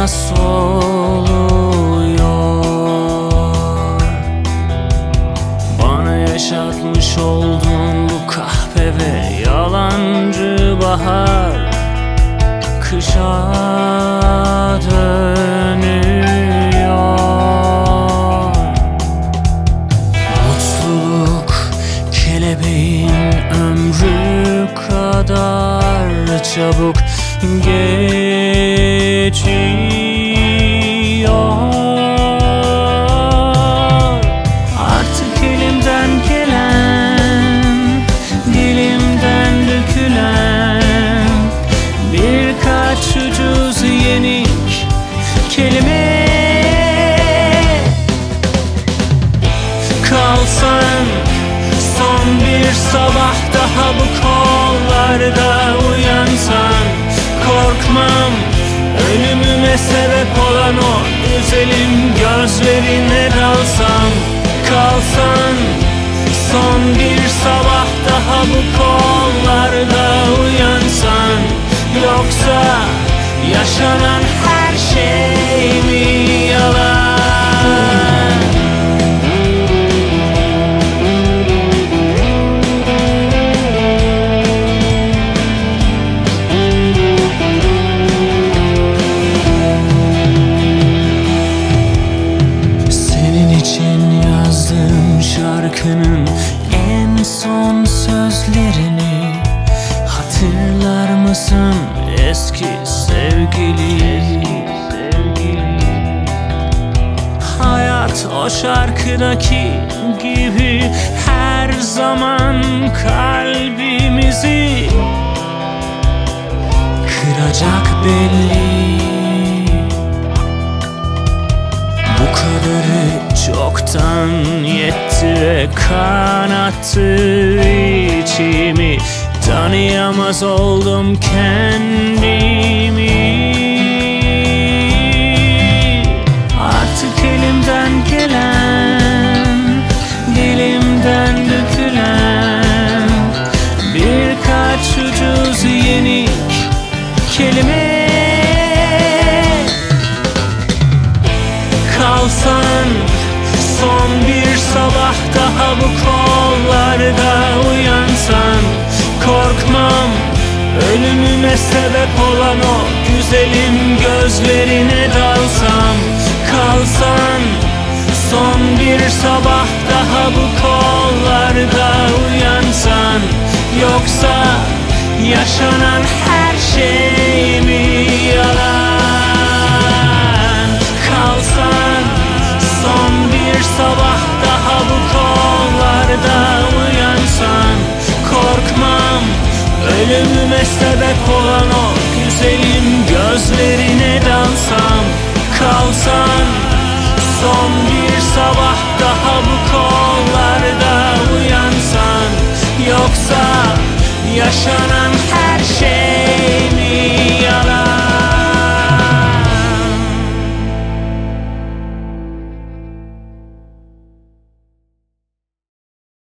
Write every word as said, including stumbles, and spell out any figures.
soluyor. Bana yaşatmış oldun bu kahpe ve yalancı bahar kışa dönüyor. Mutluluk kelebeğin ömrü kadar çabuk geçiyor. Artık elimden gelen, dilimden dökülen birkaç ucuz yenik kelime. Kalsan son bir sabah daha bu kollarda uyansan, korkmam ölümüme sebep olan o güzelim gözlerine dalsam. Kalsan son bir sabah daha bu kollarda uyansan, yoksa yaşanan her şey mi yalan? Şarkının en son sözlerini hatırlar mısın eski sevgili? Hayat o şarkıdaki gibi her zaman kalbimizi kıracak belli. Bu kadarı çoktan yetti ve kanattı içimi. Tanıyamaz oldum kendimi. Artık elimden gelen, dilimden dökülen birkaç ucuz yenik kelime. Kalsan son bir sabah daha bu kollarda uyansan, korkmam ölümüme sebep olan o güzelim gözlerine dalsam. Kalsan son bir sabah daha bu kollarda uyansan, yoksa yaşanan her şey mi yalan? Kalsan son bir sabah daha bu kollarda uyansan, korkmam ölümüme sebep olan o güzelim gözlerine dalsam. Kalsan son bir sabah daha bu kollarda uyansan, yoksa yaşanan